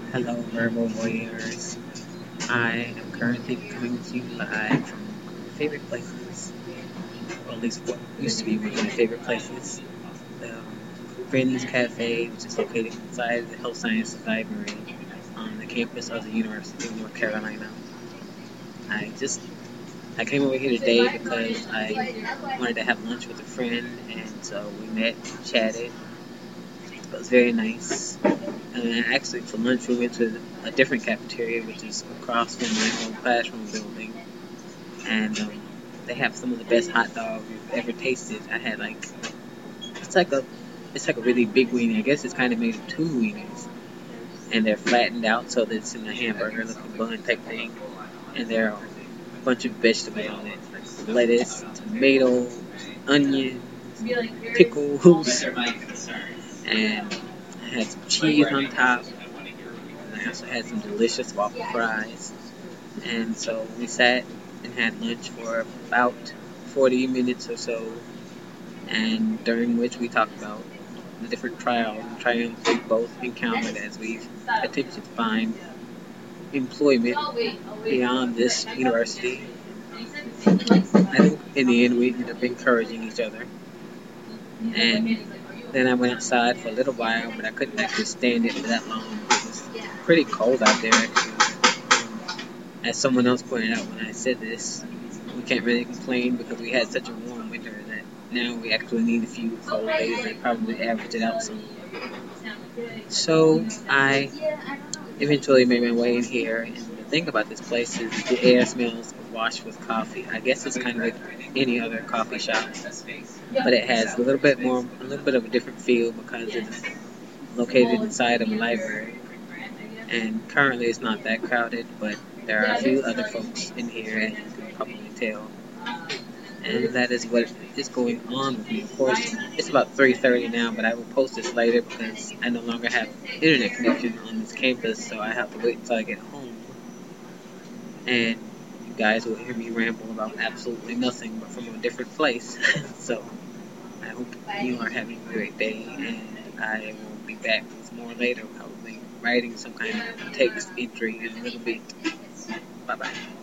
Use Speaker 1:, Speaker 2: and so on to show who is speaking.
Speaker 1: Hello, Verbal Warriors. I am currently coming to you live from one of my favorite places, or at least what used to be one of my favorite places, the Friends Cafe, which is located inside the Health Sciences Library on the campus of the University of North Carolina. I just I came over here today because I wanted to have lunch with a friend, and so we met, chatted. It was very nice. And actually, for lunch, we went to a different cafeteria, which is across from my old classroom building. And they have some of the best hot dogs you've ever tasted. I had it's like a it's like a really big weenie. I guess it's kind of made of two weenies, and they're flattened out so that it's in a hamburger looking bun type thing. And there are a bunch of vegetables on it, like lettuce, tomato, onion, pickles, and I had some cheese on top. And I also had some delicious waffle fries. And so we sat and had lunch for about 40 minutes or so, and during which we talked about the different trials and triumphs we both encountered as we've attempted to find employment beyond this university. I think in the end we ended up encouraging each other. And then I went outside for a little while, but I couldn't actually stand it for that long. It was pretty cold out there, actually. As someone else pointed out when I said this, we can't really complain because we had such a warm winter that now we actually need a few cold days that probably average it out some. So I eventually made my way in here, and the thing about this place is the air smells awash with coffee. I guess it's kind of like any other coffee shop, but it has a little bit of a different feel because it's located inside of a library. And currently it's not that crowded, but there are a few other folks in here, as you can probably tell. And that is what is going on with me. Of course, it's about 3:30 now, but I will post this later because I no longer have internet connection on this campus, so I have to wait until I get home. And you guys will hear me ramble about absolutely nothing but from a different place. So I hope you are having a great day, and I will be back with more later, probably writing some kind of text entry in a little bit. Bye bye.